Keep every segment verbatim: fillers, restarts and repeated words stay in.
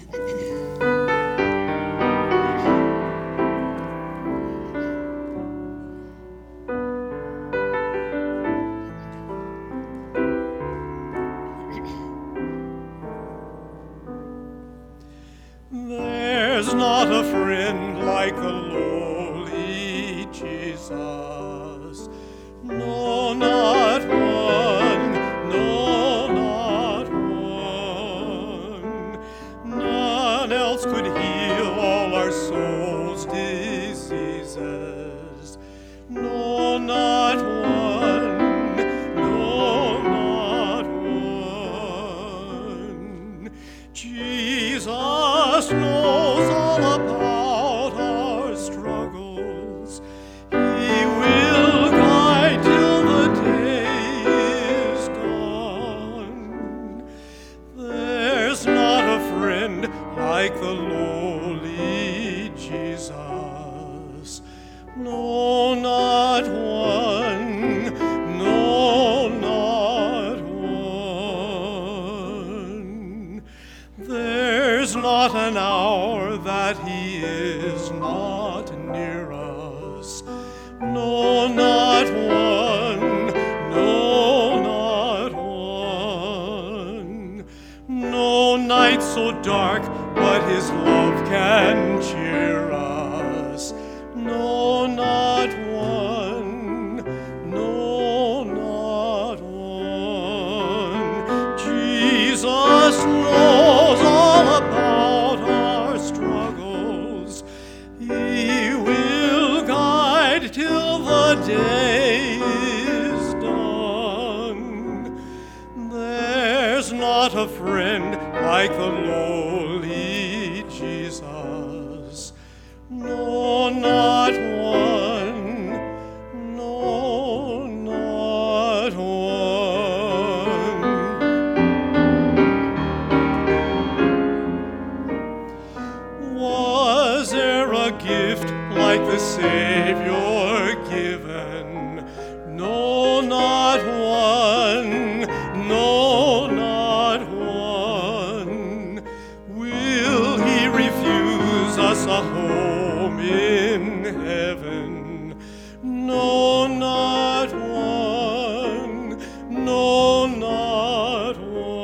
There's not a friend like the lowly Jesus. No, not one. No, not one. None else could heal all our soul's diseases. No, not one. No, not one. Jesus knows all about our struggles. He will guide till the day is done. There's not a friend like the lowly Jesus. No, not one. No, not one. There's not an hour that he is not near us. No, not one. No, not one. No night so dark, but his love can cheer us. No, not one. No, not one. Jesus knows all about our struggles. He will guide till the day is done. There's not a friend like the lowly Jesus. No, not one. No, not one. Was there a gift like the Savior given? No, not one. No, not one. Will he refuse us a home in heaven? No, not one. No, not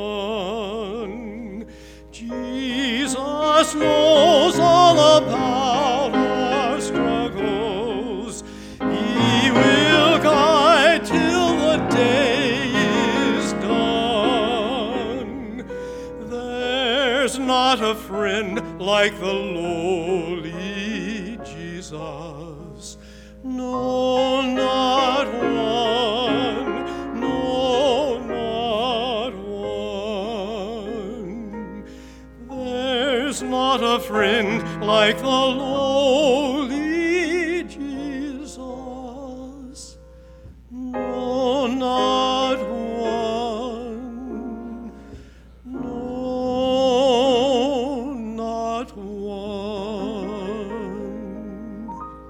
one. Jesus knows all about our struggles. He will guide till the day is done. There's not a friend like the lowly Jesus. No, not one. No, not one. There's not a friend like the lowly Jesus. No, not one. No, not one.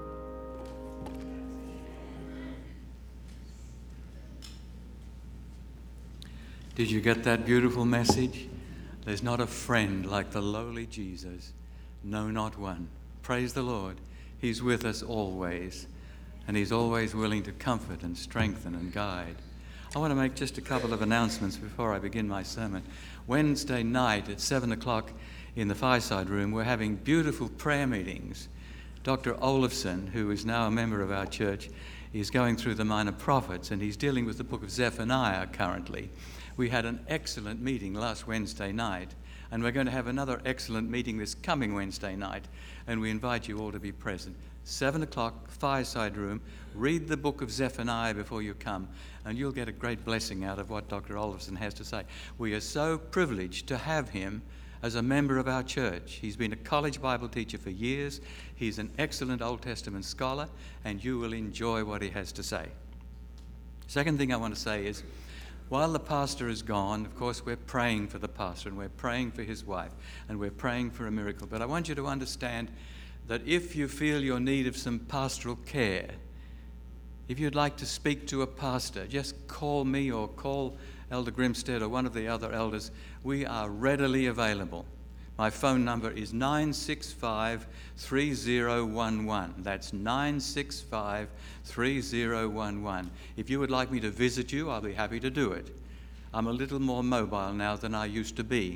Did you get that beautiful message? There's not a friend like the lowly Jesus. No, not one. Praise the Lord. He's with us always, and he's always willing to comfort and strengthen and guide. I want to make just a couple of announcements before I begin my sermon. Wednesday night at seven o'clock in the Fireside Room, we're having beautiful prayer meetings. Doctor Olafson, who is now a member of our church, is going through the Minor Prophets, and he's dealing with the book of Zephaniah currently. We had an excellent meeting last Wednesday night, and we're going to have another excellent meeting this coming Wednesday night, and we invite you all to be present. Seven o'clock, Fireside Room. Read the book of Zephaniah before you come, and you'll get a great blessing out of what Doctor Olafson has to say. We are so privileged to have him as a member of our church. He's been a college Bible teacher for years. He's an excellent Old Testament scholar, and you will enjoy what he has to say. Second thing I want to say is, while the pastor is gone, of course, we're praying for the pastor, and we're praying for his wife, and we're praying for a miracle. But I want you to understand that if you feel your need of some pastoral care, if you'd like to speak to a pastor, just call me or call Elder Grimstead or one of the other elders. We are readily available. My phone number is nine six five, three zero one one. That's nine six five, three zero one one. If you would like me to visit you, I'll be happy to do it. I'm a little more mobile now than I used to be.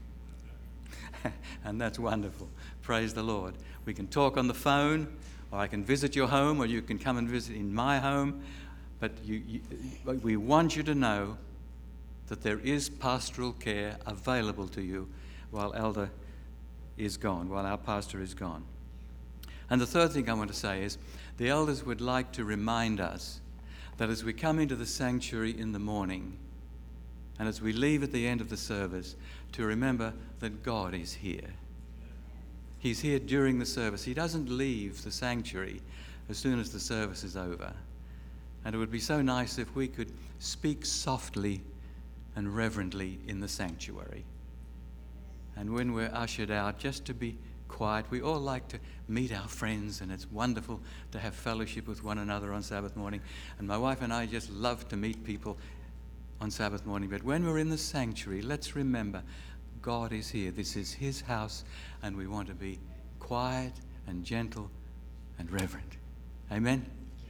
And that's wonderful. Praise the Lord. We can talk on the phone, or I can visit your home, or you can come and visit in my home. But you, you, we want you to know that there is pastoral care available to you while Elder is gone, while our pastor is gone. And the third thing I want to say is the elders would like to remind us that as we come into the sanctuary in the morning and as we leave at the end of the service, to remember that God is here. He's here during the service. He doesn't leave the sanctuary as soon as the service is over. And it would be so nice if we could speak softly and reverently in the sanctuary. And when we're ushered out, just to be quiet. We all like to meet our friends, and it's wonderful to have fellowship with one another on Sabbath morning. And my wife and I just love to meet people on Sabbath morning. But when we're in the sanctuary, let's remember God is here. This is his house, and we want to be quiet and gentle and reverent. Amen?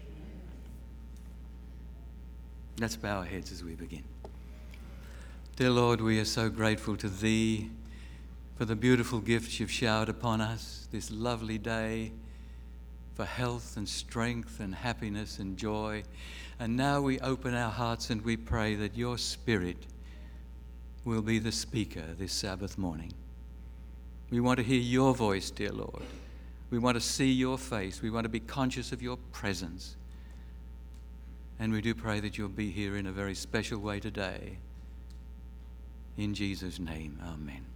Let's bow our heads as we begin. Dear Lord, we are so grateful to thee for the beautiful gifts you've showered upon us this lovely day, for health and strength and happiness and joy. And now we open our hearts and we pray that your Spirit will be the speaker this Sabbath morning. We want to hear your voice, dear Lord. We want to see your face. We want to be conscious of your presence. And we do pray that you'll be here in a very special way today. In Jesus' name, amen.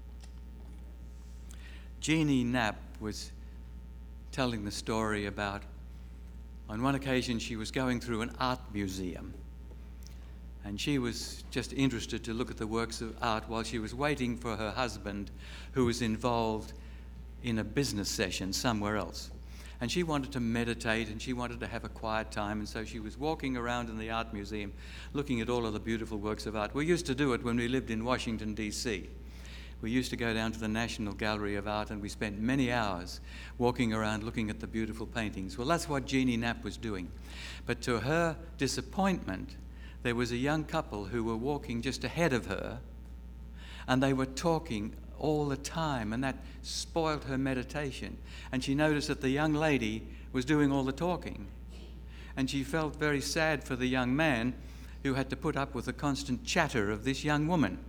Jeannie Knapp was telling the story about, on one occasion she was going through an art museum, and she was just interested to look at the works of art while she was waiting for her husband, who was involved in a business session somewhere else. And she wanted to meditate, and she wanted to have a quiet time, and so she was walking around in the art museum looking at all of the beautiful works of art. We used to do it when we lived in Washington, D C We used to go down to the National Gallery of Art, and we spent many hours walking around looking at the beautiful paintings. Well, that's what Jeannie Knapp was doing. But to her disappointment, there was a young couple who were walking just ahead of her, and they were talking all the time, and that spoiled her meditation. And she noticed that the young lady was doing all the talking. And she felt very sad for the young man who had to put up with the constant chatter of this young woman.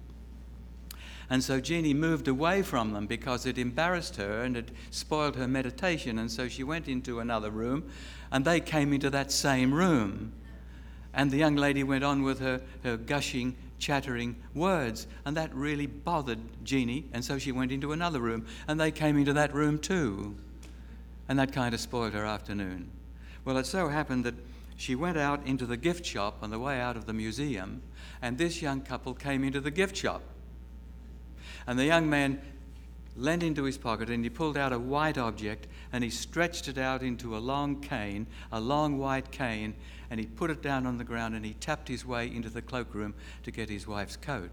And so Jeannie moved away from them because it embarrassed her and it spoiled her meditation. And so she went into another room, and they came into that same room. And the young lady went on with her, her gushing, chattering words. And that really bothered Jeannie. And so she went into another room, and they came into that room too. And that kind of spoiled her afternoon. Well, it so happened that she went out into the gift shop on the way out of the museum, and this young couple came into the gift shop. And the young man leant into his pocket and he pulled out a white object and he stretched it out into a long cane, a long white cane, and he put it down on the ground and he tapped his way into the cloakroom to get his wife's coat.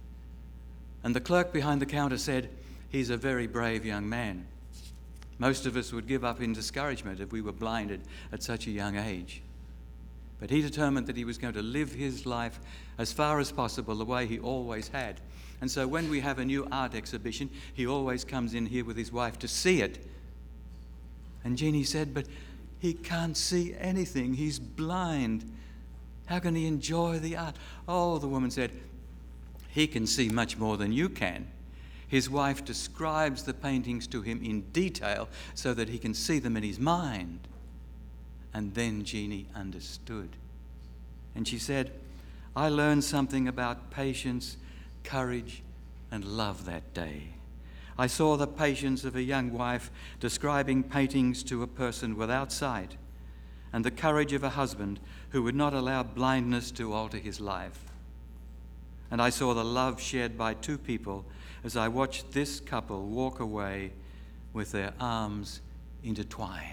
And the clerk behind the counter said, "He's a very brave young man. Most of us would give up in discouragement if we were blinded at such a young age." But he determined that he was going to live his life as far as possible the way he always had. And so when we have a new art exhibition, he always comes in here with his wife to see it. And Jeannie said, "But he can't see anything. He's blind. How can he enjoy the art?" Oh, the woman said, "He can see much more than you can. His wife describes the paintings to him in detail so that he can see them in his mind." And then Jeannie understood. And she said, "I learned something about patience, courage, and love that day. I saw the patience of a young wife describing paintings to a person without sight, and the courage of a husband who would not allow blindness to alter his life. And I saw the love shared by two people as I watched this couple walk away with their arms intertwined."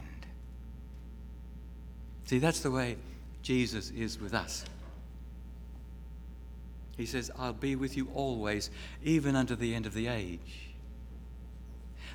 See, that's the way Jesus is with us. He says, "I'll be with you always, even unto the end of the age."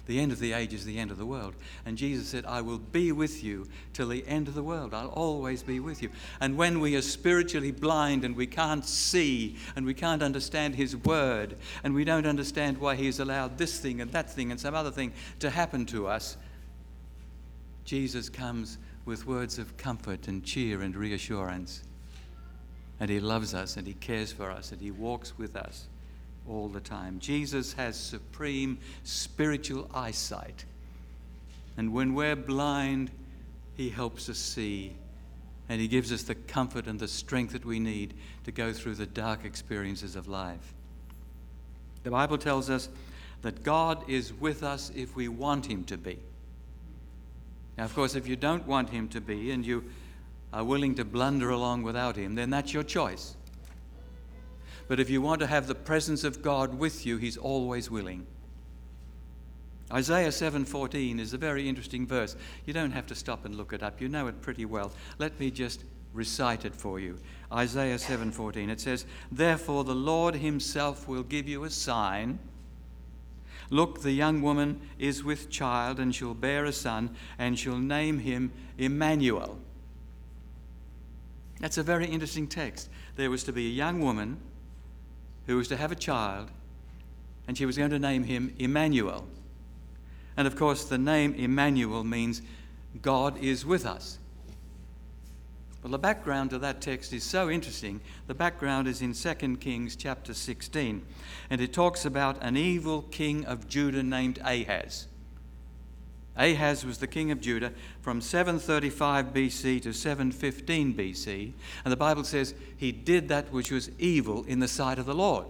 The end of the age is the end of the world. And Jesus said, I will be with you till the end of the world. I'll always be with you. And when we are spiritually blind and we can't see and we can't understand his word and we don't understand why he has allowed this thing and that thing and some other thing to happen to us, Jesus comes with words of comfort and cheer and reassurance. And he loves us and he cares for us and he walks with us all the time. Jesus has supreme spiritual eyesight. And when we're blind, he helps us see. And he gives us the comfort and the strength that we need to go through the dark experiences of life. The Bible tells us that God is with us if we want him to be. Now, of course, if you don't want him to be and you are willing to blunder along without him, then that's your choice. But if you want to have the presence of God with you, he's always willing. Isaiah seven fourteen is a very interesting verse. You don't have to stop and look it up. You know it pretty well. Let me just recite it for you. Isaiah seven fourteen. It says, "Therefore the Lord himself will give you a sign. Look, the young woman is with child, and she'll bear a son, and she'll name him Emmanuel." That's a very interesting text. There was to be a young woman who was to have a child, and she was going to name him Emmanuel. And of course, the name Emmanuel means God is with us. Well, the background to that text is so interesting. The background is in Second Kings chapter sixteen, and it talks about an evil king of Judah named Ahaz. Ahaz was the king of Judah from seven thirty-five B C to seven fifteen B C, and the Bible says he did that which was evil in the sight of the Lord.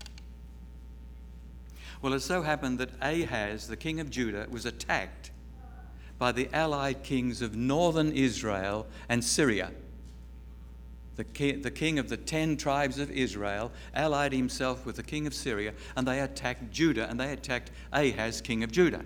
Well, it so happened that Ahaz, the king of Judah, was attacked by the allied kings of northern Israel and Syria. The king, the king of the ten tribes of Israel allied himself with the king of Syria, and they attacked Judah, and they attacked Ahaz, king of Judah.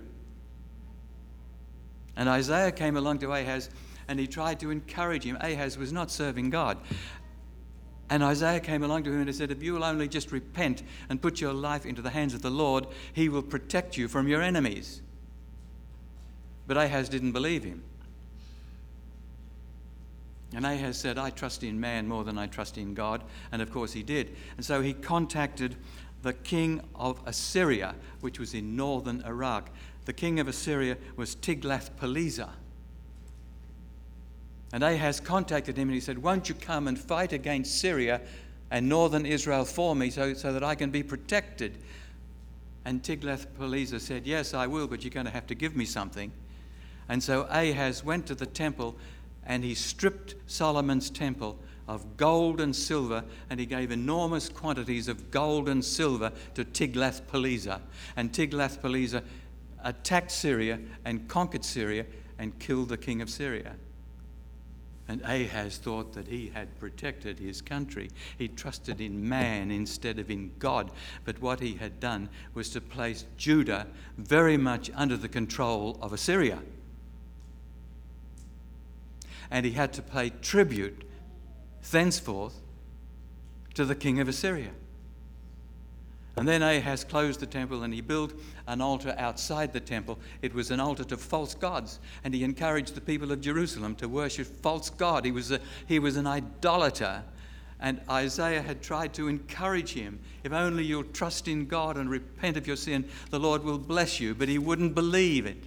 And Isaiah came along to Ahaz and he tried to encourage him. Ahaz was not serving God. And Isaiah came along to him and he said, if you will only just repent and put your life into the hands of the Lord, he will protect you from your enemies. But Ahaz didn't believe him. And Ahaz said, I trust in man more than I trust in God. And of course he did. And so he contacted the king of Assyria, which was in northern Iraq. The king of Assyria was Tiglath-Pileser. And Ahaz contacted him and he said, won't you come and fight against Syria and northern Israel for me so, so that I can be protected? And Tiglath-Pileser said, yes, I will, but you're going to have to give me something. And so Ahaz went to the temple and he stripped Solomon's temple of gold and silver, and he gave enormous quantities of gold and silver to Tiglath-Pileser. And Tiglath-Pileser attacked Syria and conquered Syria and killed the king of Syria. And Ahaz thought that he had protected his country. He trusted in man instead of in God. But what he had done was to place Judah very much under the control of Assyria. And he had to pay tribute thenceforth to the king of Assyria. And then Ahaz closed the temple and he built an altar outside the temple. It was an altar to false gods, and he encouraged the people of Jerusalem to worship false god. He was a, he was an idolater, and Isaiah had tried to encourage him. If only you'll trust in God and repent of your sin, the Lord will bless you. But he wouldn't believe it.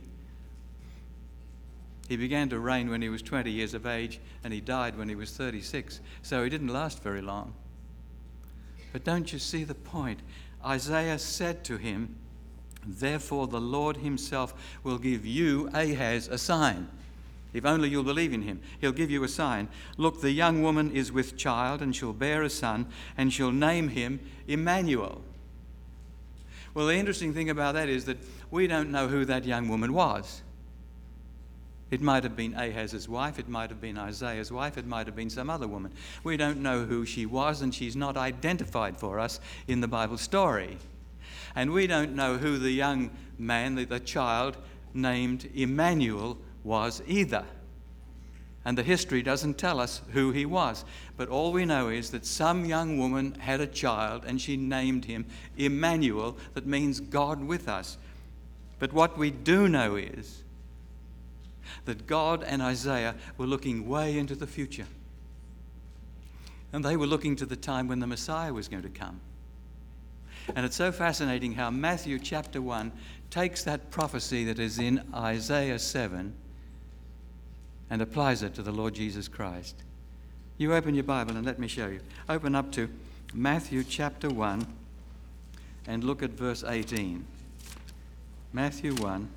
He began to reign when he was twenty years of age, and he died when he was thirty-six. So he didn't last very long. But don't you see the point? Isaiah said to him, therefore the Lord himself will give you, Ahaz, a sign. If only you'll believe in him, he'll give you a sign. Look, the young woman is with child, and she'll bear a son, and she'll name him Emmanuel. Well, the interesting thing about that is that we don't know who that young woman was. It might have been Ahaz's wife, it might have been Isaiah's wife, it might have been some other woman. We don't know who she was, and she's not identified for us in the Bible story. And we don't know who the young man, the, the child named Emmanuel was either. And the history doesn't tell us who he was. But all we know is that some young woman had a child and she named him Emmanuel, that means God with us. But what we do know is that God and Isaiah were looking way into the future. And they were looking to the time when the Messiah was going to come. And it's so fascinating how Matthew chapter one takes that prophecy that is in Isaiah seven and applies it to the Lord Jesus Christ. You open your Bible and let me show you. Open up to Matthew chapter one and look at verse eighteen. Matthew one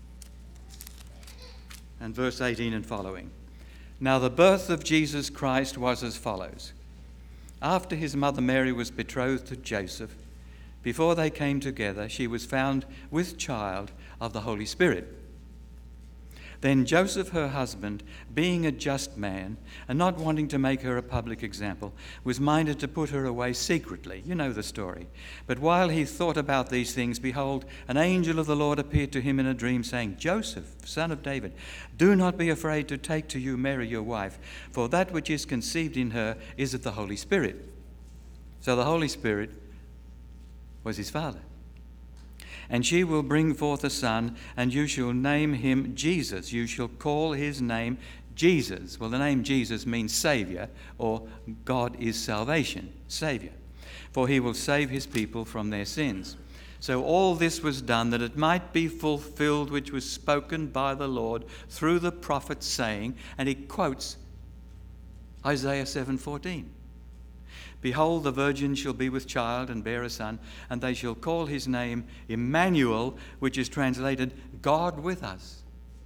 and verse eighteen and following. Now the birth of Jesus Christ was as follows. After his mother Mary was betrothed to Joseph, before they came together, she was found with child of the Holy Spirit. Then Joseph, her husband, being a just man and not wanting to make her a public example, was minded to put her away secretly. You know the story. But while he thought about these things, behold, an angel of the Lord appeared to him in a dream, saying, Joseph, son of David, do not be afraid to take to you Mary your wife, for that which is conceived in her is of the Holy Spirit. So the Holy Spirit was his father. And she will bring forth a son, and you shall name him Jesus. You shall call his name Jesus. Well, the name Jesus means Saviour, or God is salvation, Saviour. For he will save his people from their sins. So all this was done that it might be fulfilled which was spoken by the Lord through the prophet, saying, and he quotes Isaiah seven fourteen. Behold, the virgin shall be with child and bear a son, and they shall call his name Emmanuel, which is translated God with us.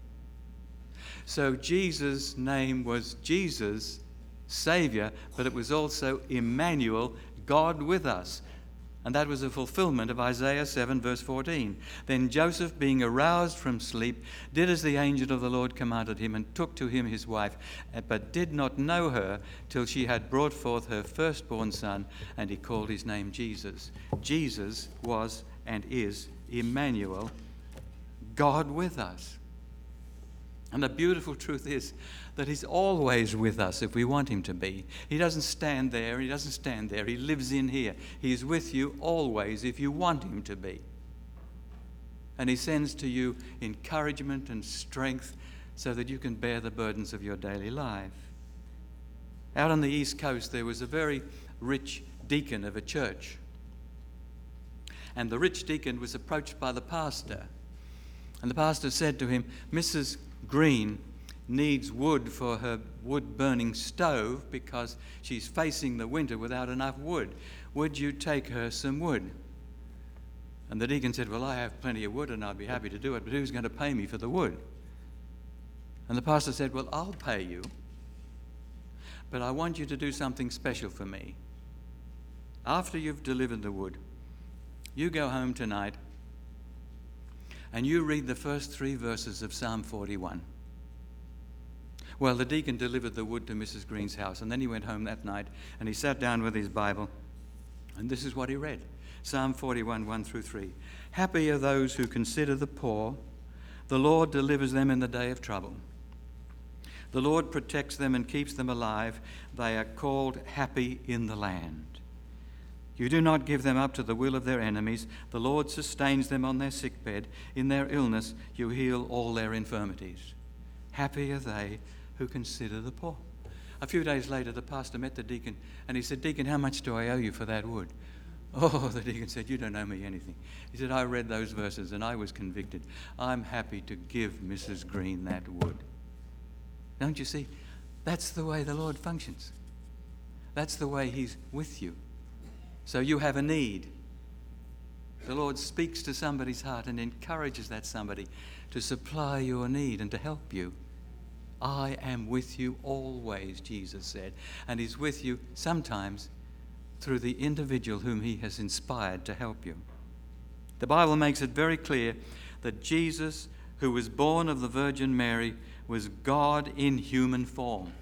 So Jesus' name was Jesus, Saviour, but it was also Emmanuel, God with us. And that was a fulfillment of Isaiah seven verse fourteen. Then Joseph, being aroused from sleep, did as the angel of the Lord commanded him, and took to him his wife, but did not know her till she had brought forth her firstborn son, and he called his name Jesus. Jesus was and is Emmanuel, God with us. And the beautiful truth is that he's always with us if we want him to be. He doesn't stand there, he doesn't stand there. He lives in here. He's with you always if you want him to be. And he sends to you encouragement and strength so that you can bear the burdens of your daily life. Out on the East Coast, there was a very rich deacon of a church. And the rich deacon was approached by the pastor. And the pastor said to him, Missus Green needs wood for her wood-burning stove because she's facing the winter without enough wood. Would you take her some wood? And the deacon said, well, I have plenty of wood and I'd be happy to do it, but who's going to pay me for the wood? And the pastor said, well, I'll pay you, but I want you to do something special for me. After you've delivered the wood, you go home tonight and you read the first three verses of Psalm forty-one. Well, the deacon delivered the wood to Missus Green's house, and then he went home that night and he sat down with his Bible, and this is what he read. Psalm forty-one, one through three. Happy are those who consider the poor. The Lord delivers them in the day of trouble. The Lord protects them and keeps them alive. They are called happy in the land. You do not give them up to the will of their enemies. The Lord sustains them on their sickbed. In their illness, you heal all their infirmities. Happy are they who consider the poor. A few days later, the pastor met the deacon, and he said, Deacon, how much do I owe you for that wood? Oh, the deacon said, you don't owe me anything. He said, I read those verses, and I was convicted. I'm happy to give Missus Green that wood. Don't you see? That's the way the Lord functions. That's the way he's with you. So you have a need. The Lord speaks to somebody's heart and encourages that somebody to supply your need and to help you. I am with you always, Jesus said. And he's with you sometimes through the individual whom he has inspired to help you. The Bible makes it very clear that Jesus, who was born of the Virgin Mary, was God in human form.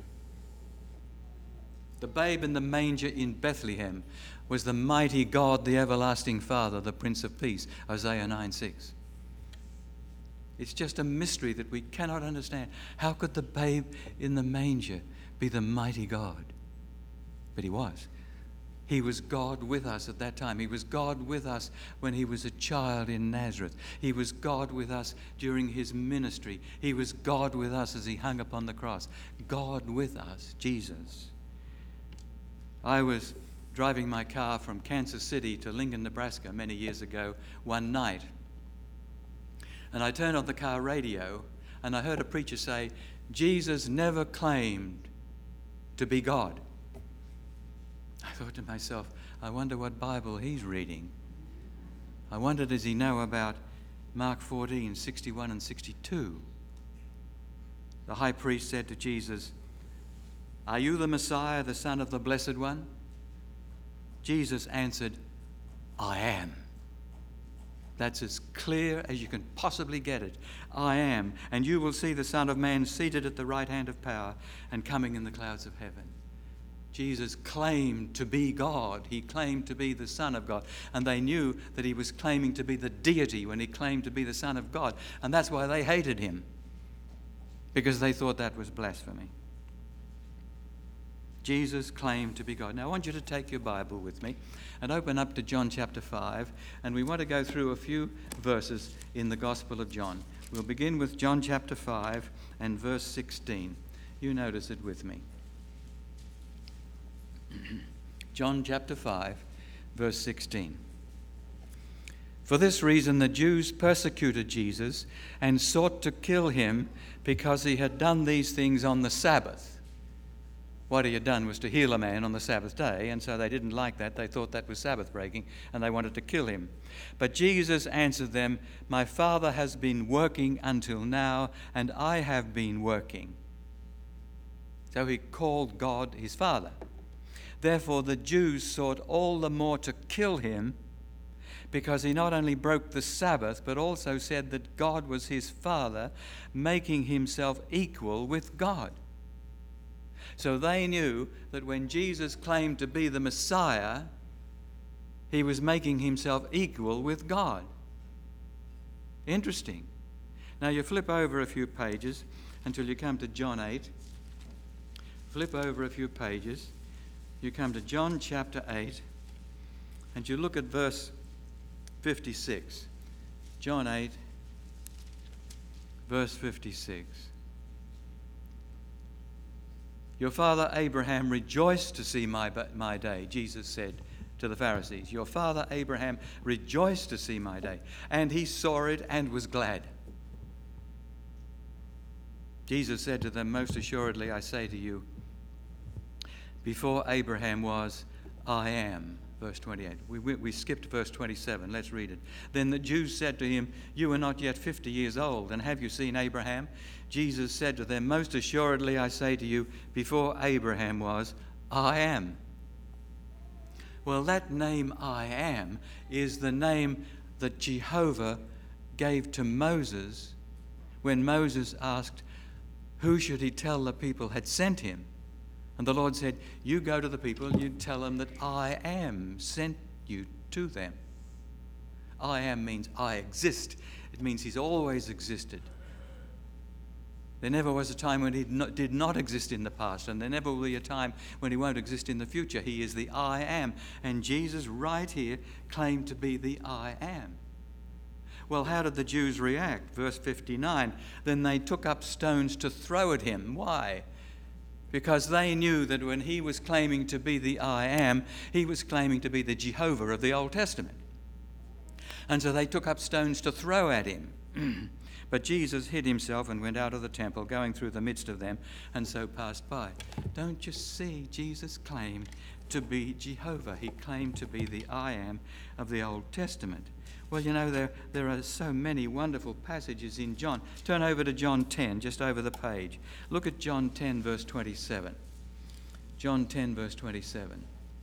The babe in the manger in Bethlehem was the mighty God, the everlasting Father, the Prince of Peace, Isaiah nine six. It's just a mystery that we cannot understand. How could the babe in the manger be the mighty God? But he was. He was God with us at that time. He was God with us when he was a child in Nazareth. He was God with us during his ministry. He was God with us as he hung upon the cross. God with us, Jesus. I was driving my car from Kansas City to Lincoln, Nebraska many years ago one night. And I turned on the car radio and I heard a preacher say, Jesus never claimed to be God. I thought to myself, I wonder what Bible he's reading. I wondered, does he know about Mark fourteen, sixty-one and sixty-two? The high priest said to Jesus, are you the Messiah, the Son of the Blessed One? Jesus answered, I am. That's as clear as you can possibly get it. I am. And you will see the Son of Man seated at the right hand of power and coming in the clouds of heaven. Jesus claimed to be God. He claimed to be the Son of God. And they knew that he was claiming to be the deity when he claimed to be the Son of God. And that's why they hated him, because they thought that was blasphemy. Jesus claimed to be God. Now I want you to take your Bible with me and open up to John chapter five. And we want to go through a few verses in the Gospel of John. We'll begin with John chapter five and verse sixteen. You notice it with me. John chapter five, verse sixteen. For this reason the Jews persecuted Jesus and sought to kill him because he had done these things on the Sabbath. What he had done was to heal a man on the Sabbath day, and so they didn't like that. They thought that was Sabbath breaking, and they wanted to kill him. But Jesus answered them, my Father has been working until now, and I have been working. So he called God his Father. Therefore the Jews sought all the more to kill him, because he not only broke the Sabbath, but also said that God was his Father, making himself equal with God. So they knew that when Jesus claimed to be the Messiah, he was making himself equal with God. Interesting. Now you flip over a few pages until you come to John eight. Flip over a few pages. You come to John chapter eight, and you look at verse fifty-six. John eight, verse fifty-six. Your father Abraham rejoiced to see my, my day, Jesus said to the Pharisees. Your father Abraham rejoiced to see my day, and he saw it and was glad. Jesus said to them, most assuredly I say to you, before Abraham was, I am. Verse twenty-eight. We, we, we skipped verse twenty-seven. Let's read it. Then the Jews said to him, you are not yet fifty years old, and have you seen Abraham? Jesus said to them, most assuredly I say to you, before Abraham was, I am. Well, that name I am is the name that Jehovah gave to Moses when Moses asked, who should he tell the people had sent him? And the Lord said, you go to the people, you tell them that I am sent you to them. I am means I exist. It means he's always existed. There never was a time when he not, did not exist in the past, and there never will be a time when he won't exist in the future. He is the I am. And Jesus right here claimed to be the I am. Well, how did the Jews react? Verse fifty-nine, then they took up stones to throw at him. Why? Because they knew that when he was claiming to be the I am, he was claiming to be the Jehovah of the Old Testament. And so they took up stones to throw at him. But Jesus hid himself and went out of the temple, going through the midst of them, and so passed by. Don't you see? Jesus claimed to be Jehovah. He claimed to be the I am of the Old Testament. Well, you know, there, there are so many wonderful passages in John. Turn over to John ten, just over the page. Look at John ten, verse twenty-seven. John ten, verse twenty-seven.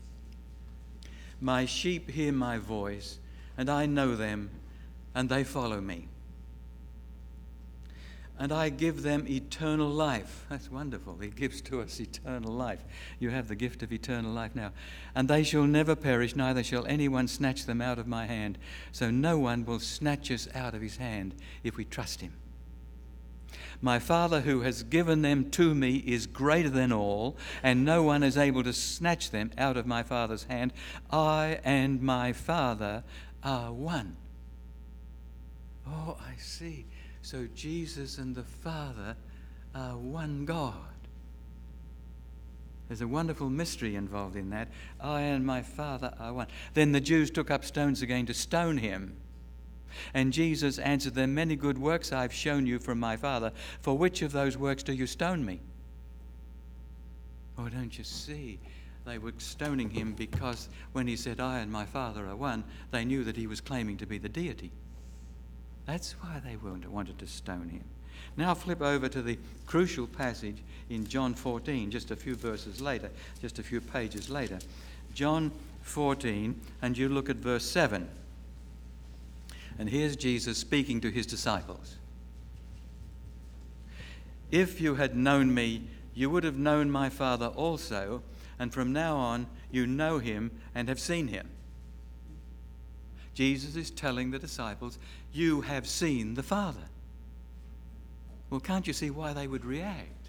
My sheep hear my voice, and I know them, and they follow me. And I give them eternal life. That's wonderful. He gives to us eternal life. You have the gift of eternal life now. And they shall never perish, neither shall anyone snatch them out of my hand. So no one will snatch us out of his hand if we trust him. My Father who has given them to me is greater than all, and no one is able to snatch them out of my Father's hand. I and my Father are one. Oh, I see. So Jesus and the Father are one God. There's a wonderful mystery involved in that. I and my Father are one. Then the Jews took up stones again to stone him. And Jesus answered them, many good works I have shown you from my Father. For which of those works do you stone me? Oh, don't you see? They were stoning him because when he said, I and my Father are one, they knew that he was claiming to be the deity. That's why they wanted to stone him. Now flip over to the crucial passage in John fourteen, just a few verses later, just a few pages later. John fourteen, and you look at verse seven. And here's Jesus speaking to his disciples. If you had known me, you would have known my Father also, and from now on you know him and have seen him. Jesus is telling the disciples, you have seen the Father. Well, can't you see why they would react?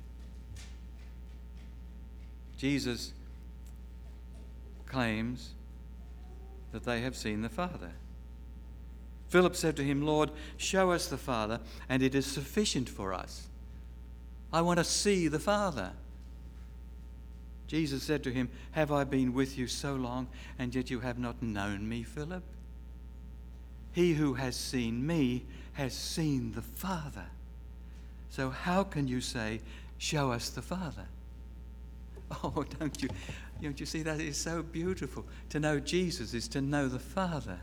Jesus claims that they have seen the Father. Philip said to him, Lord, show us the Father, and it is sufficient for us. I want to see the Father. Jesus said to him, have I been with you so long, and yet you have not known me, Philip? He who has seen me has seen the Father. So how can you say, show us the Father? Oh, don't you, don't you see, that is so beautiful. To know Jesus is to know the Father.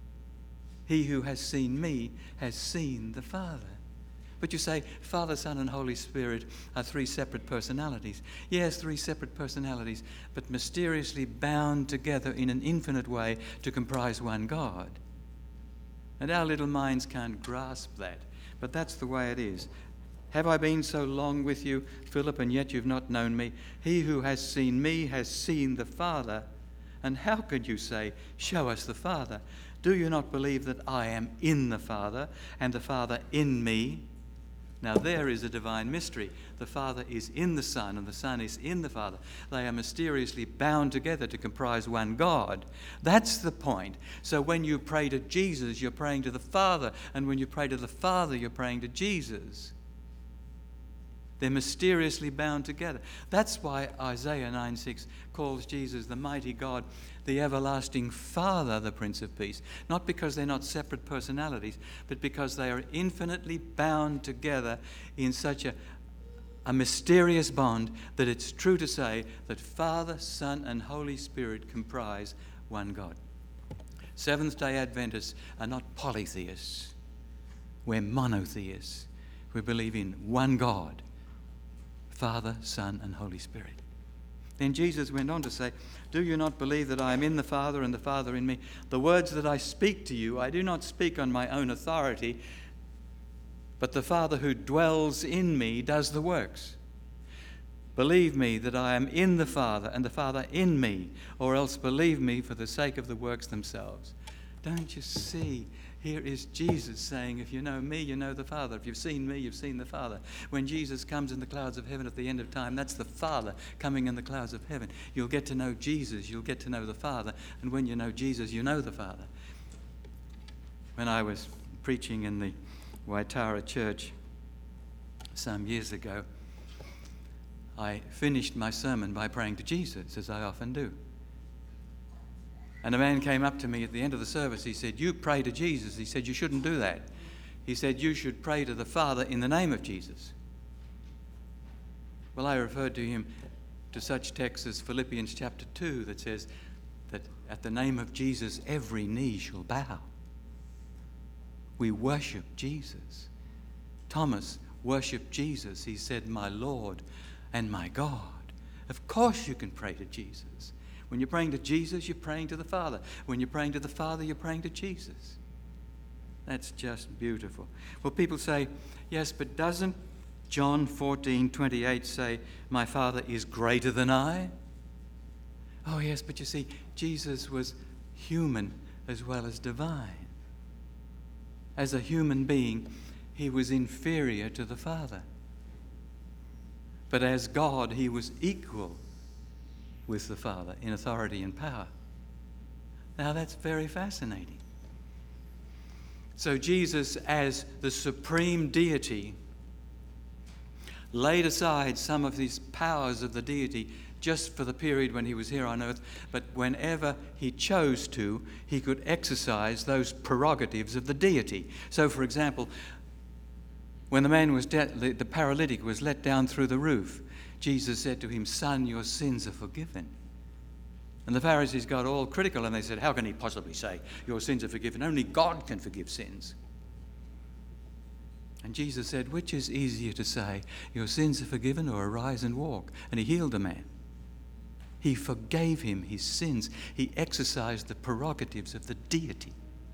He who has seen me has seen the Father. But you say, Father, Son, and Holy Spirit are three separate personalities. Yes, three separate personalities, but mysteriously bound together in an infinite way to comprise one God. And our little minds can't grasp that, but that's the way it is. Have I been so long with you, Philip, and yet you've not known me? He who has seen me has seen the Father. And how could you say, show us the Father? Do you not believe that I am in the Father, and the Father in me? Now there is a divine mystery. The Father is in the Son, and the Son is in the Father. They are mysteriously bound together to comprise one God. That's the point. So when you pray to Jesus, you're praying to the Father, and when you pray to the Father, you're praying to Jesus. They're mysteriously bound together. That's why Isaiah nine six calls Jesus the mighty God, the everlasting Father, the Prince of Peace. Not because they're not separate personalities, but because they are infinitely bound together in such a, a mysterious bond that it's true to say that Father, Son, and Holy Spirit comprise one God. Seventh-day Adventists are not polytheists. We're monotheists. We believe in one God, Father, Son, and Holy Spirit. Then Jesus went on to say, do you not believe that I am in the Father and the Father in me? The words that I speak to you, I do not speak on my own authority, but the Father who dwells in me does the works. Believe me that I am in the Father and the Father in me, or else believe me for the sake of the works themselves. Don't you see? Here is Jesus saying, if you know me, you know the Father. If you've seen me, you've seen the Father. When Jesus comes in the clouds of heaven at the end of time, that's the Father coming in the clouds of heaven. You'll get to know Jesus, you'll get to know the Father, and when you know Jesus, you know the Father. When I was preaching in the Waitara church some years ago, I finished my sermon by praying to Jesus, as I often do. And a man came up to me at the end of the service. He said, you pray to Jesus. He said, you shouldn't do that. He said, you should pray to the Father in the name of Jesus. Well, I referred to him to such texts as Philippians chapter two that says that at the name of Jesus, every knee shall bow. We worship Jesus. Thomas worshiped Jesus. He said, my Lord and my God. Of course you can pray to Jesus. When you're praying to Jesus, you're praying to the Father. When you're praying to the Father, you're praying to Jesus. That's just beautiful. Well, people say, yes, but doesn't John fourteen twenty-eight say, my Father is greater than I? Oh, yes, but you see, Jesus was human as well as divine. As a human being, he was inferior to the Father. But as God, he was equal with the Father in authority and power. Now that's very fascinating. So Jesus, as the supreme deity, laid aside some of these powers of the deity just for the period when he was here on earth, but whenever he chose to, he could exercise those prerogatives of the deity. So, for example, when the man was de- the, the paralytic was let down through the roof, Jesus said to him, "Son, your sins are forgiven." And the Pharisees got all critical and they said, "How can he possibly say your sins are forgiven? Only God can forgive sins." And Jesus said, "Which is easier to say, your sins are forgiven, or arise and walk?" And he healed the man. He forgave him his sins. He exercised the prerogatives of the deity.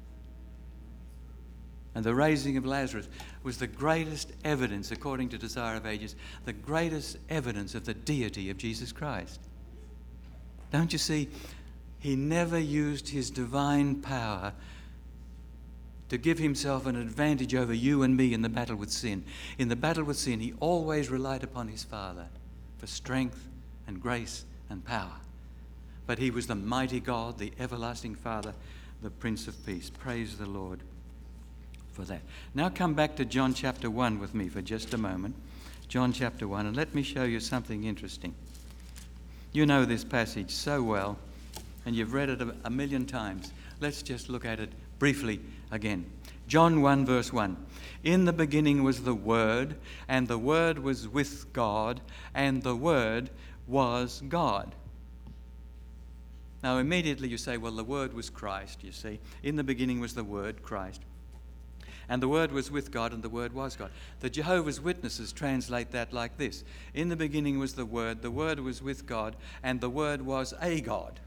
And the raising of Lazarus was the greatest evidence, according to Desire of Ages, the greatest evidence of the deity of Jesus Christ. Don't you see? He never used his divine power to give himself an advantage over you and me in the battle with sin. In the battle with sin, he always relied upon his Father for strength and grace and power. But he was the mighty God, the everlasting Father, the Prince of Peace. Praise the Lord for that. Now come back to John chapter one with me for just a moment. John chapter one, and let me show you something interesting. You know this passage so well, and you've read it a, a million times. Let's just look at it briefly again. John one verse one. In the beginning was the Word, and the Word was with God, and the Word was God. Now immediately you say, well, the Word was Christ, you see. In the beginning was the Word, Christ. And the Word was with God, and the Word was God. The Jehovah's Witnesses translate that like this. In the beginning was the Word, the Word was with God, and the Word was a God.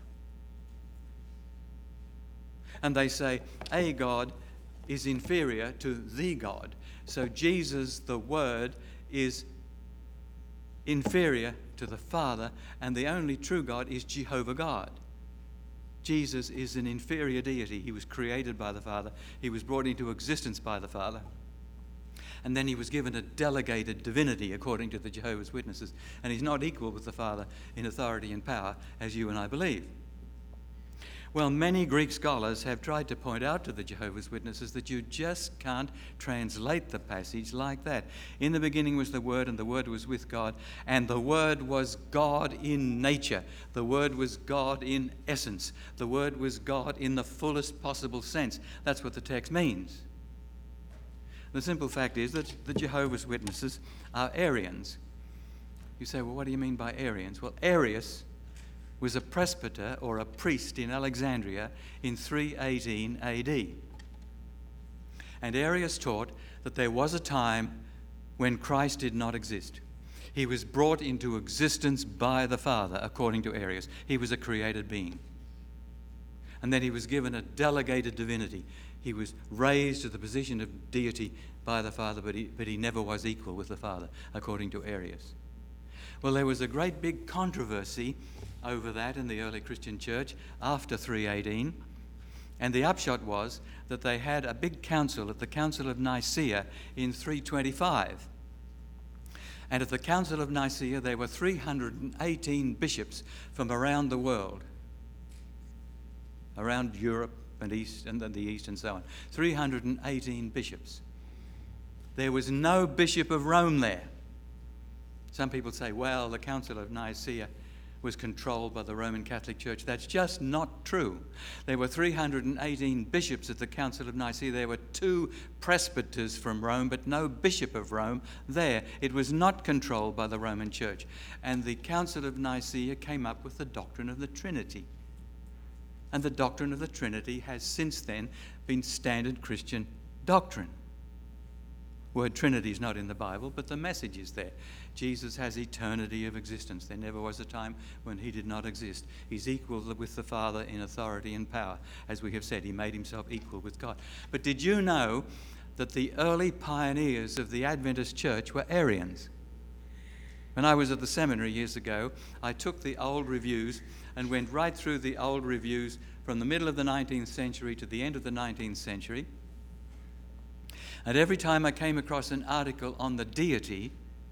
And they say, a God is inferior to the God. So Jesus, the Word, is inferior to the Father, and the only true God is Jehovah God. Jesus is an inferior deity. He was created by the Father. He was brought into existence by the Father. And then he was given a delegated divinity, according to the Jehovah's Witnesses. And he's not equal with the Father in authority and power, as you and I believe. Well, many Greek scholars have tried to point out to the Jehovah's Witnesses that you just can't translate the passage like that. In the beginning was the Word, and the Word was with God, and the Word was God in nature. The Word was God in essence. The Word was God in the fullest possible sense. That's what the text means. The simple fact is that the Jehovah's Witnesses are Arians. You say, well, what do you mean by Arians? Well, Arius was a presbyter or a priest in Alexandria in three eighteen A D. And Arius taught that there was a time when Christ did not exist. He was brought into existence by the Father, according to Arius. He was a created being. And then he was given a delegated divinity. He was raised to the position of deity by the Father, but he, but he never was equal with the Father, according to Arius. Well, there was a great big controversy over that in the early Christian church after three eighteen. And the upshot was that they had a big council at the Council of Nicaea in three twenty-five. And at the Council of Nicaea, there were three hundred eighteen bishops from around the world, around Europe and East and the East and so on. three hundred eighteen bishops. There was no Bishop of Rome there. Some people say, well, the Council of Nicaea was controlled by the Roman Catholic Church. That's just not true. There were three hundred eighteen bishops at the Council of Nicaea. There were two presbyters from Rome, but no bishop of Rome there. It was not controlled by the Roman Church. And the Council of Nicaea came up with the doctrine of the Trinity. And the doctrine of the Trinity has since then been standard Christian doctrine. Word Trinity is not in the Bible, but the message is there. Jesus has eternity of existence. There never was a time when he did not exist. He's equal with the Father in authority and power. As we have said, he made himself equal with God. But did you know that the early pioneers of the Adventist church were Arians? When I was at the seminary years ago, I took the old reviews and went right through the old reviews from the middle of the nineteenth century to the end of the nineteenth century. And every time I came across an article on the deity,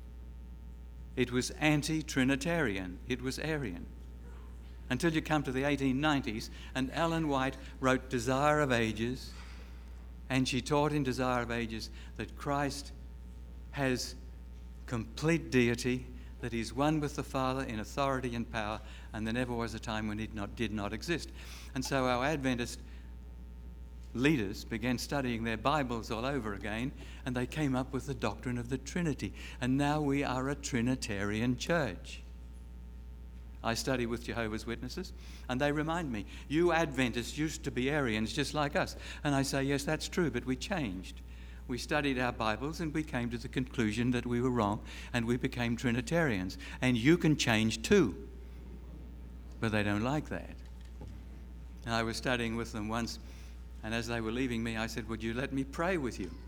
it was anti-Trinitarian. It was Arian. Until you come to the eighteen nineties, and Ellen White wrote Desire of Ages, and she taught in Desire of Ages that Christ has complete deity, that he's one with the Father in authority and power, and there never was a time when he did not, did not exist. And so our Adventist leaders began studying their Bibles all over again, and they came up with the doctrine of the Trinity. And now we are a Trinitarian church. I study with Jehovah's Witnesses, and they remind me, you Adventists used to be Arians just like us. And I say, yes, that's true, but we changed. We studied our Bibles and we came to the conclusion that we were wrong, and we became Trinitarians. And you can change too. But they don't like that. And I was studying with them once, and as they were leaving me, I said, would you let me pray with you?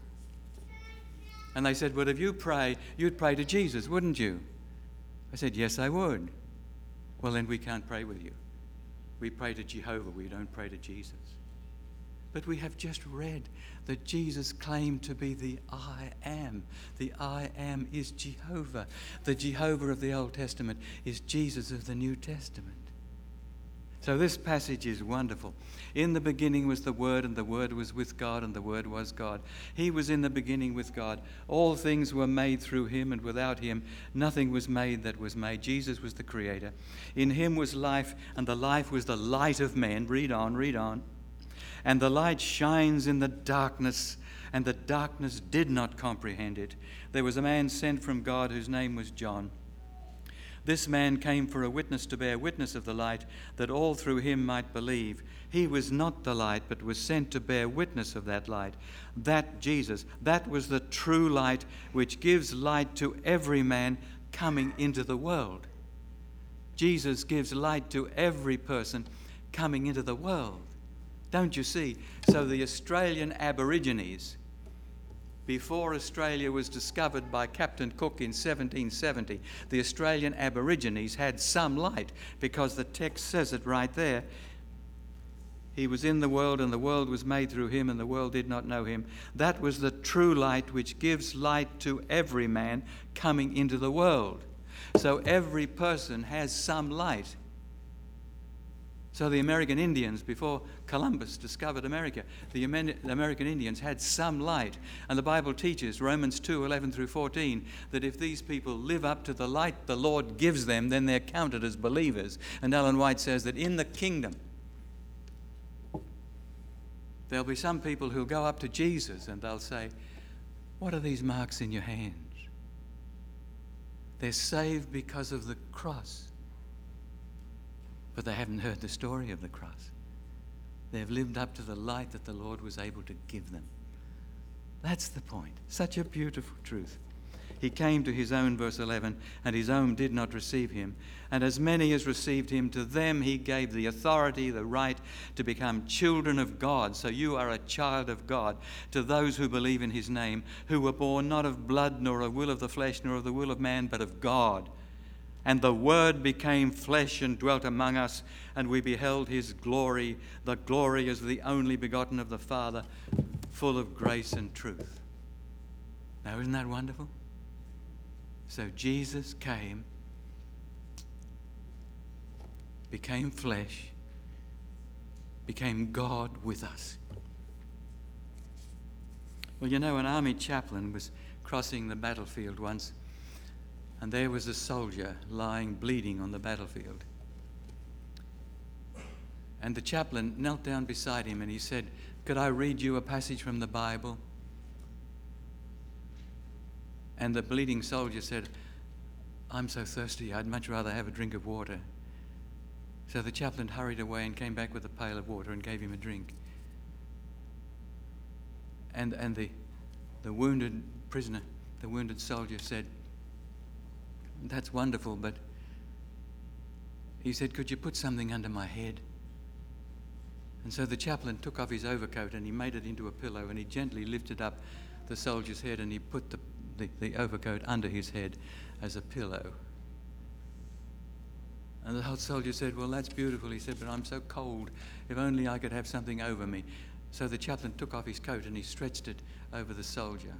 And they said, well, if you pray, you'd pray to Jesus, wouldn't you? I said, yes, I would. Well, then we can't pray with you. We pray to Jehovah, we don't pray to Jesus. But we have just read that Jesus claimed to be the I Am. The I Am is Jehovah. The Jehovah of the Old Testament is Jesus of the New Testament. So this passage is wonderful. In the beginning was the Word, and the Word was with God, and the Word was God. He was in the beginning with God. All things were made through him, and without him nothing was made that was made. Jesus was the Creator. In him was life, and the life was the light of men. Read on, read on. And the light shines in the darkness, and the darkness did not comprehend it. There was a man sent from God whose name was John. This man came for a witness to bear witness of the light, that all through him might believe. He was not the light, but was sent to bear witness of that light. That Jesus, that was the true light, which gives light to every man coming into the world. Jesus gives light to every person coming into the world. Don't you see? So the Australian Aborigines, before Australia was discovered by Captain Cook in seventeen seventy, the Australian Aborigines had some light, because the text says it right there. He was in the world, and the world was made through him, and the world did not know him. That was the true light, which gives light to every man coming into the world. So every person has some light. So the American Indians, before Columbus discovered America, the American Indians had some light. And the Bible teaches, Romans two, eleven through fourteen, that if these people live up to the light the Lord gives them, then they're counted as believers. And Ellen White says that in the kingdom, there'll be some people who'll go up to Jesus and they'll say, what are these marks in your hands? They're saved because of the cross. But they haven't heard the story of the cross. They've lived up to the light that the Lord was able to give them. That's the point. Such a beautiful truth. He came to his own, verse eleven, and his own did not receive him. And as many as received him, to them he gave the authority, the right to become children of God. So you are a child of God, to those who believe in his name, who were born not of blood, nor of will of the flesh, nor of the will of man, but of God. And the Word became flesh and dwelt among us, and we beheld his glory, the glory as the only begotten of the Father, full of grace and truth. Now, isn't that wonderful? So Jesus came, became flesh, became God with us. Well, you know, an army chaplain was crossing the battlefield once, and there was a soldier lying bleeding on the battlefield. And the chaplain knelt down beside him and he said, could I read you a passage from the Bible? And the bleeding soldier said, I'm so thirsty, I'd much rather have a drink of water. So the chaplain hurried away and came back with a pail of water and gave him a drink. And, and the, the wounded prisoner, the wounded soldier said, that's wonderful, but he said, could you put something under my head? And so the chaplain took off his overcoat and he made it into a pillow, and he gently lifted up the soldier's head and he put the, the, the overcoat under his head as a pillow. And the old soldier said, well, that's beautiful. He said, but I'm so cold. If only I could have something over me. So the chaplain took off his coat and he stretched it over the soldier.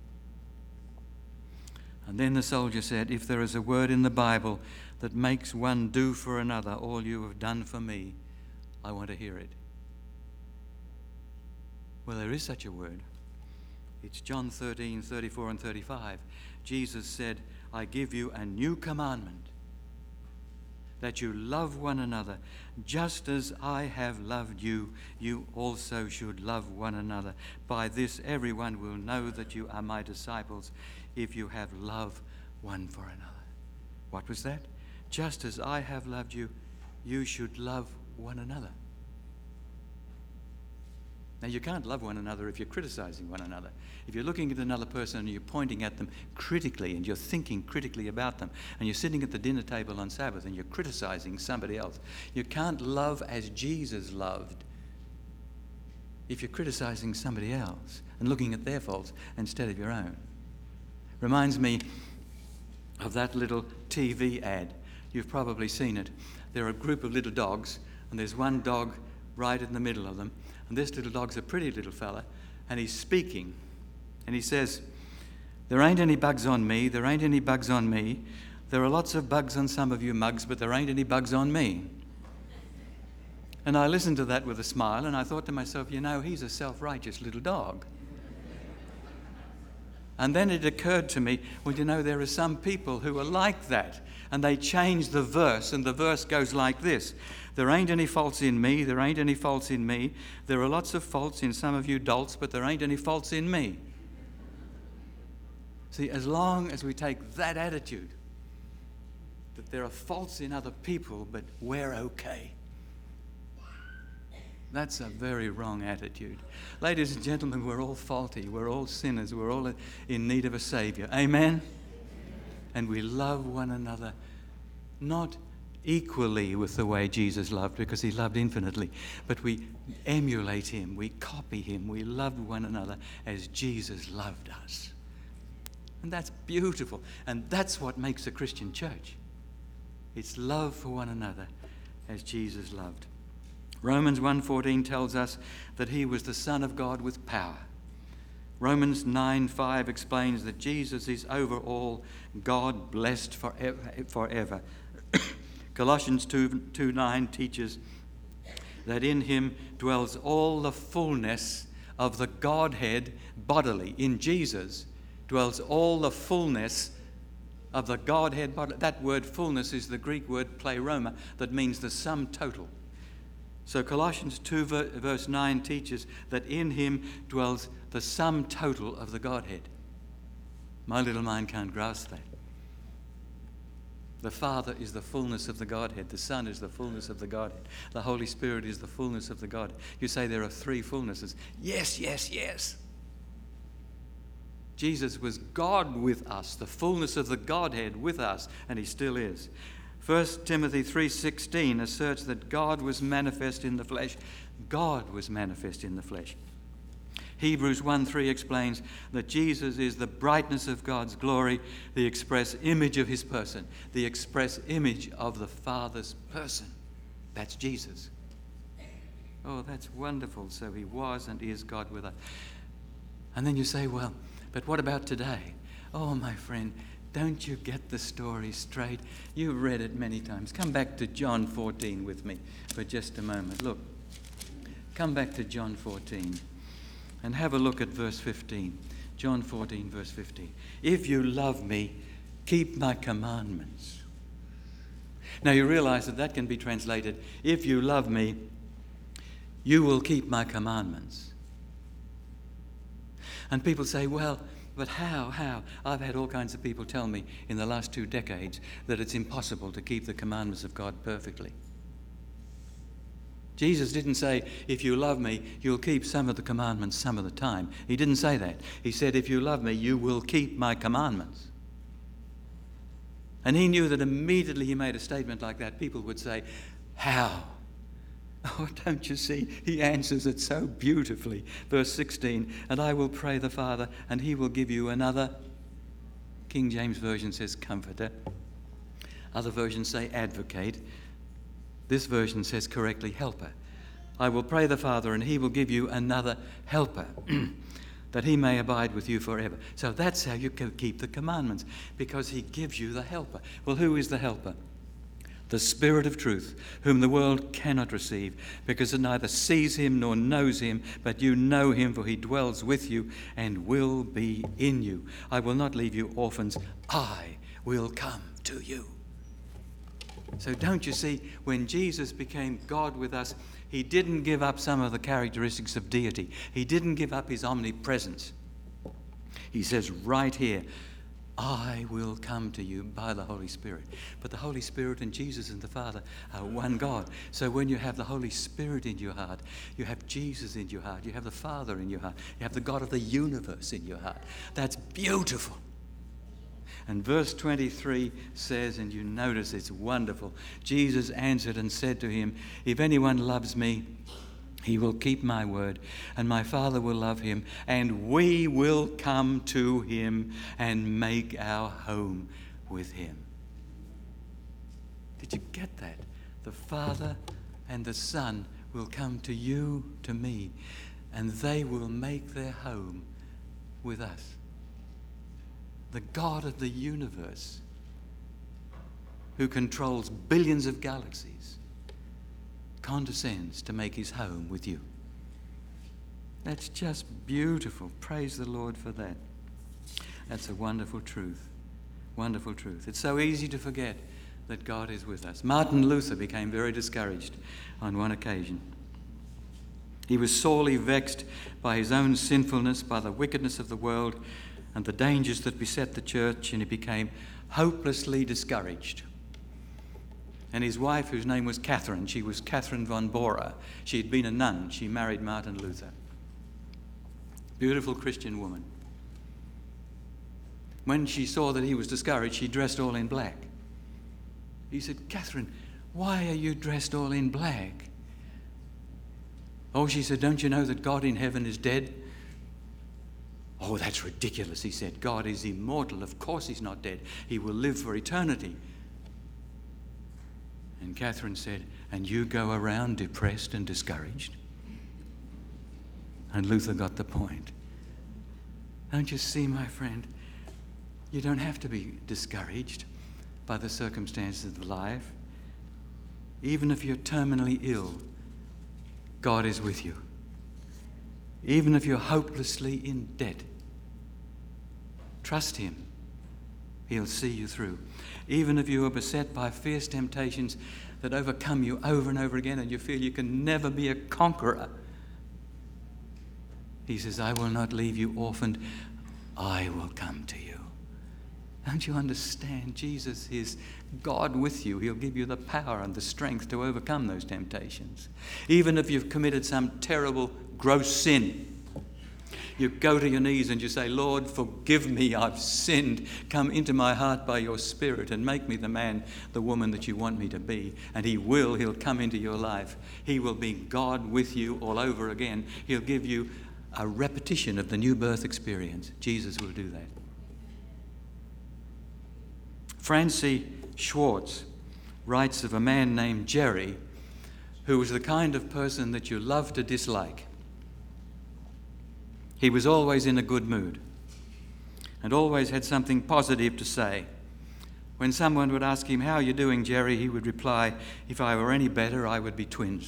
And then the soldier said, if there is a word in the Bible that makes one do for another all you have done for me, I want to hear it. Well, there is such a word. It's John thirteen, thirty-four and thirty-five. Jesus said, I give you a new commandment, that you love one another. Just as I have loved you, you also should love one another. By this everyone will know that you are my disciples, if you have love one for another. What was that? Just as I have loved you, you should love one another. Now, you can't love one another if you're criticizing one another. If you're looking at another person and you're pointing at them critically and you're thinking critically about them, and you're sitting at the dinner table on Sabbath and you're criticizing somebody else, you can't love as Jesus loved if you're criticizing somebody else and looking at their faults instead of your own. Reminds me of that little T V ad. You've probably seen it. There are a group of little dogs, and there's one dog right in the middle of them. And this little dog's a pretty little fella, and he's speaking. And he says, there ain't any bugs on me, there ain't any bugs on me. There are lots of bugs on some of you mugs, but there ain't any bugs on me. And I listened to that with a smile, and I thought to myself, you know, he's a self-righteous little dog. And then it occurred to me, well, you know, there are some people who are like that, and they change the verse, and the verse goes like this. There ain't any faults in me, there ain't any faults in me. There are lots of faults in some of you dolts, but there ain't any faults in me. See, as long as we take that attitude, that there are faults in other people, but we're okay, that's a very wrong attitude. Ladies and gentlemen, we're all faulty, we're all sinners, we're all in need of a Savior. Amen? And we love one another, not equally with the way Jesus loved, because he loved infinitely, but we emulate him, we copy him, we love one another as Jesus loved us. And that's beautiful, and that's what makes a Christian church. It's love for one another as Jesus loved. Romans one fourteen tells us that he was the Son of God with power. Romans nine five explains that Jesus is over all, God blessed forever. forever. Colossians two nine teaches that in him dwells all the fullness of the Godhead bodily. In Jesus dwells all the fullness of the Godhead bodily. That word fullness is the Greek word pleroma, that means the sum total. So Colossians two verse nine teaches that in him dwells the sum total of the Godhead. My little mind can't grasp that. The Father is the fullness of the Godhead. The Son is the fullness of the Godhead. The Holy Spirit is the fullness of the Godhead. You say there are three fullnesses. Yes, yes, yes. Jesus was God with us, the fullness of the Godhead with us, and he still is. First Timothy three sixteen asserts that God was manifest in the flesh. God was manifest in the flesh. Hebrews one three explains that Jesus is the brightness of God's glory, the express image of his person, the express image of the Father's person. That's Jesus. Oh, that's wonderful. So he was and is God with us. And then you say, well, but what about today? Oh, my friend, don't you get the story straight? You've read it many times. Come back to John fourteen with me for just a moment. Look, come back to John fourteen. And have a look at verse fifteen. John fourteen, verse fifteen. If you love me, keep my commandments. Now you realize that that can be translated, if you love me, you will keep my commandments. And people say, well, but how, how? I've had all kinds of people tell me in the last two decades that it's impossible to keep the commandments of God perfectly. Jesus didn't say, if you love me, you'll keep some of the commandments some of the time. He didn't say that. He said, if you love me, you will keep my commandments. And he knew that immediately he made a statement like that, people would say, how? Oh, don't you see? He answers it so beautifully. Verse sixteen, and I will pray the Father, and he will give you another. King James Version says comforter. Other versions say advocate. This version says correctly helper. I will pray the Father, and he will give you another helper, that he may abide with you forever. So that's how you can keep the commandments, because he gives you the helper. Well, who is the helper? The Spirit of truth, whom the world cannot receive, because it neither sees him nor knows him, but you know him, for he dwells with you and will be in you. I will not leave you orphans. I will come to you. So don't you see, when Jesus became God with us, he didn't give up some of the characteristics of deity. He didn't give up his omnipresence. He says right here, I will come to you by the Holy Spirit. But the Holy Spirit and Jesus and the Father are one God. So when you have the Holy Spirit in your heart, you have Jesus in your heart, you have the Father in your heart, you have the God of the universe in your heart. That's beautiful. And verse twenty-three says, and you notice it's wonderful, Jesus answered and said to him, if anyone loves me, he will keep my word, and my Father will love him, and we will come to him and make our home with him. Did you get that? The Father and the Son will come to you, to me, and they will make their home with us. The God of the universe, who controls billions of galaxies, condescends to make his home with you. That's just beautiful. Praise the Lord for that. That's a wonderful truth. Wonderful truth. It's so easy to forget that God is with us. Martin Luther became very discouraged on one occasion. He was sorely vexed by his own sinfulness, by the wickedness of the world, and the dangers that beset the church, and he became hopelessly discouraged. And his wife, whose name was Catherine, she was Catherine von Bora. She had been a nun. She married Martin Luther. Beautiful Christian woman. When she saw that he was discouraged, she dressed all in black. He said, Catherine, why are you dressed all in black? Oh, she said, don't you know that God in heaven is dead? Oh, that's ridiculous, he said. God is immortal. Of course he's not dead. He will live for eternity. And Catherine said, and you go around depressed and discouraged? And Luther got the point. Don't you see, my friend? You don't have to be discouraged by the circumstances of life. Even if you're terminally ill, God is with you. Even if you're hopelessly in debt, trust him. He'll see you through. Even if you are beset by fierce temptations that overcome you over and over again and you feel you can never be a conqueror, he says, I will not leave you orphaned. I will come to you. Don't you understand? Jesus is God with you. He'll give you the power and the strength to overcome those temptations. Even if you've committed some terrible, gross sin, you go to your knees and you say, Lord, forgive me, I've sinned. Come into my heart by your Spirit and make me the man, the woman that you want me to be. And he will. He'll come into your life. He will be God with you all over again. He'll give you a repetition of the new birth experience. Jesus will do that. Francie Schwartz writes of a man named Jerry, who was the kind of person that you love to dislike. He was always in a good mood and always had something positive to say. When someone would ask him, how are you doing, Jerry? He would reply, if I were any better, I would be twins.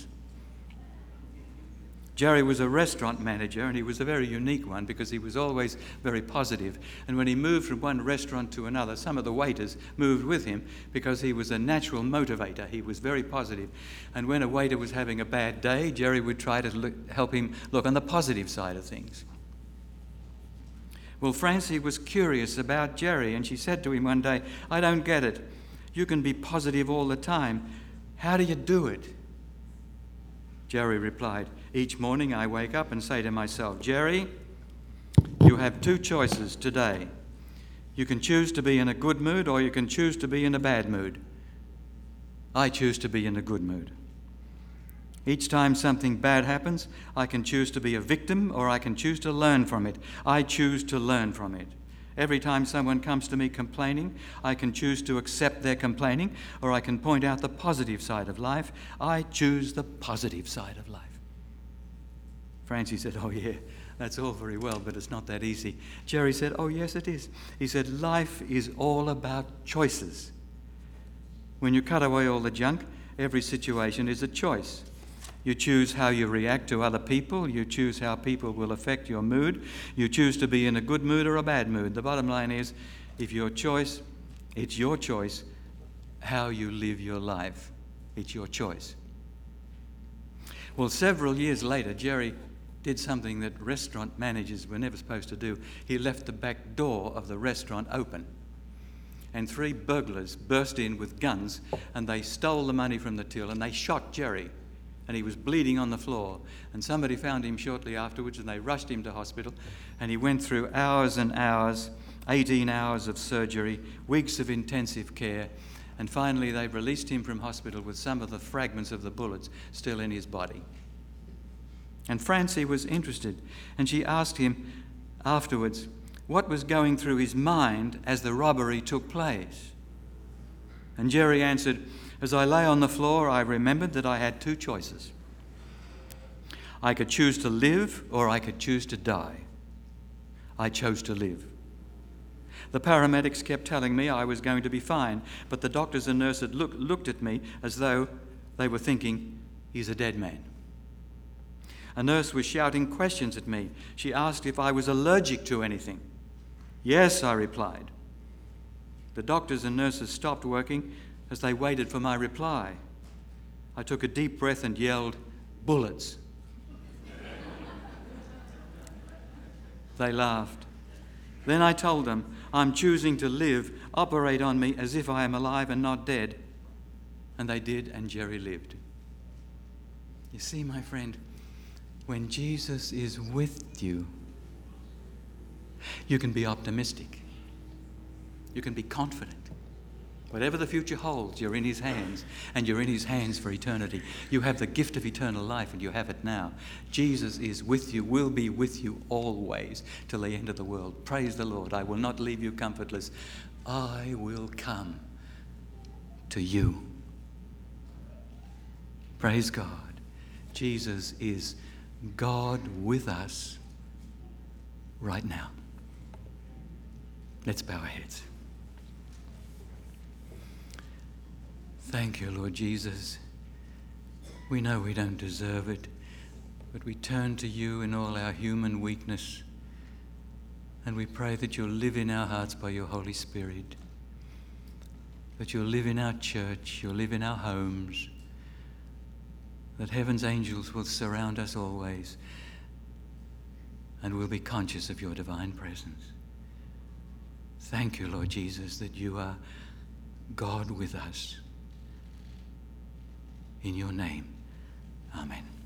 Jerry was a restaurant manager, and he was a very unique one because he was always very positive. And when he moved from one restaurant to another, some of the waiters moved with him because he was a natural motivator. He was very positive. And when a waiter was having a bad day, Jerry would try to look, help him look on the positive side of things. Well, Francie was curious about Jerry, and she said to him one day, I don't get it. You can be positive all the time. How do you do it? Jerry replied, each morning I wake up and say to myself, Jerry, you have two choices today. You can choose to be in a good mood or you can choose to be in a bad mood. I choose to be in a good mood. Each time something bad happens, I can choose to be a victim or I can choose to learn from it. I choose to learn from it. Every time someone comes to me complaining, I can choose to accept their complaining or I can point out the positive side of life. I choose the positive side of life. Francie said, oh yeah, that's all very well, but it's not that easy. Jerry said, oh yes it is. He said, life is all about choices. When you cut away all the junk, every situation is a choice. You choose how you react to other people. You choose how people will affect your mood. You choose to be in a good mood or a bad mood. The bottom line is, if your choice, it's your choice how you live your life. It's your choice. Well, several years later, Jerry did something that restaurant managers were never supposed to do. He left the back door of the restaurant open. And three burglars burst in with guns, and they stole the money from the till, and they shot Jerry. And he was bleeding on the floor. And somebody found him shortly afterwards, and they rushed him to hospital. And he went through hours and hours, eighteen hours of surgery, weeks of intensive care. And finally, they released him from hospital with some of the fragments of the bullets still in his body. And Francie was interested, and she asked him afterwards what was going through his mind as the robbery took place. And Jerry answered, as I lay on the floor, I remembered that I had two choices. I could choose to live or I could choose to die. I chose to live. The paramedics kept telling me I was going to be fine, but the doctors and nurses look, looked at me as though they were thinking, he's a dead man. A nurse was shouting questions at me. She asked if I was allergic to anything. Yes, I replied. The doctors and nurses stopped working as they waited for my reply. I took a deep breath and yelled, bullets. They laughed. Then I told them, I'm choosing to live. Operate on me as if I am alive and not dead. And they did, and Jerry lived. You see, my friend, when Jesus is with you, you can be optimistic. You can be confident. Whatever the future holds, you're in his hands, and you're in his hands for eternity. You have the gift of eternal life, and you have it now. Jesus is with you, will be with you always till the end of the world. Praise the Lord. I will not leave you comfortless. I will come to you. Praise God. Jesus is God with us right now. Let's bow our heads. Thank you, Lord Jesus. We know we don't deserve it, but we turn to you in all our human weakness, and we pray that you'll live in our hearts by your Holy Spirit, that you'll live in our church, you'll live in our homes, that heaven's angels will surround us always, and we'll be conscious of your divine presence. Thank you, Lord Jesus, that you are God with us. In your name, amen.